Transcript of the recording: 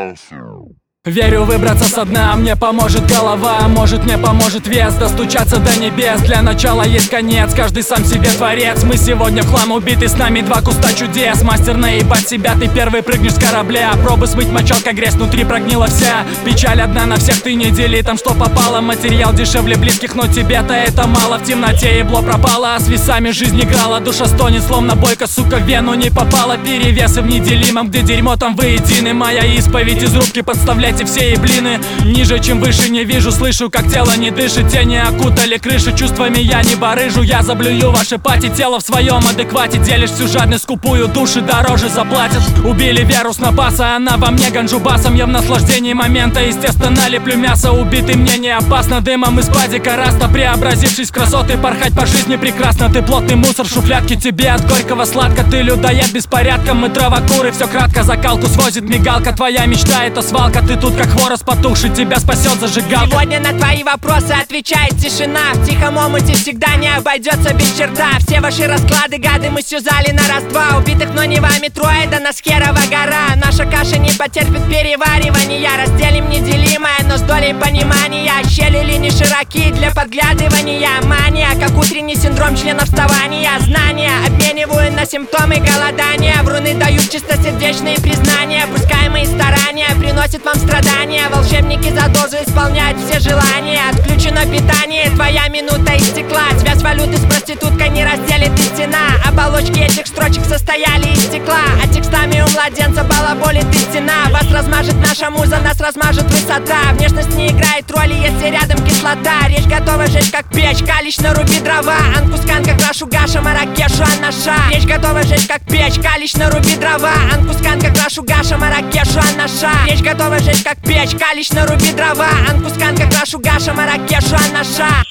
Верю, выбраться со дна мне поможет голова, может мне поможет вес, достучаться до небес. Для начала есть конец, каждый сам себе творец. Мы сегодня в хлам убиты, с нами два куста чудес. Мастер наебать себя, ты первый прыгнешь с корабля. Пробы смыть мочалка, грязь внутри прогнила вся. Печаль одна на всех, ты не дели там что попало. Материал дешевле близких, но тебе-то это мало. В темноте ебло пропало, а с весами жизнь играла. Душа стонет, словно бойка, сука, в вену не попала. Перевесы в неделимом, где дерьмо там воедины. Моя исповедь из рубки, подставляйте все еблины. Ниже, чем выше, не вижу, слышу, как тело не дышит. Тени окутали крышу, чувствами я не барыжу. Я заблюю ваши пати, тело в своем адеквате. Делишь всю жадность, скупую, души дороже заплатят. Убили веру с напаса, она во мне ганджу басом. Я в наслаждении момента, естественно, леплю мясо. Убитый мне не опасно, дымом из падика раста. Преобразившись в красоты, порхать по жизни прекрасно. Ты плотный мусор, шуфлятки, тебе от горького сладко. Ты людоед беспорядком, мы травокуры, все кратко. Закалку свозит мигалка, твоя мечта это свалка. Ты тут как хворост потухший, тебя спасет зажигалка. Сегодня на твои вопросы отвечает тишина. В тихом омуте всегда не обойдется без черта. Все ваши расклады, гады, мы сюзали на раз-два. Убитых, но не вами трое, да нас херова гора. Наша каша не потерпит переваривания. Разделим неделимое, но с долей понимания. Щели линии широки для подглядывания. Мания, как утренний синдром членов вставания. Знания обмениваю на симптомы голодания. Вруны дают чистосердечные признания. Пускай мои старания приносят вам страдания. Волшебники за дозу исполняют все желания. Отключено питание, твоя минута истекла. Связь валюты с проституткой не разделит и стена. Оболочки этих строчек состояли из стекла. А текстами у младенца балаболит истина. Вас размажет наша муза, нас размажет высота. Внешность не играет роли, если рядом кислота. Речь готова жечь как печь, калич на руби дрова. Анкускан как нашу Гаша, Маракешу Анаша. Речь готова жечь как печь, калич на руби дрова. Анкускан как нашу Гаша, Маракешу Анаша. Речь готова жечь как печь, калич на руби дрова. Анкускан как нашу Гаша, Маракешу Анаша.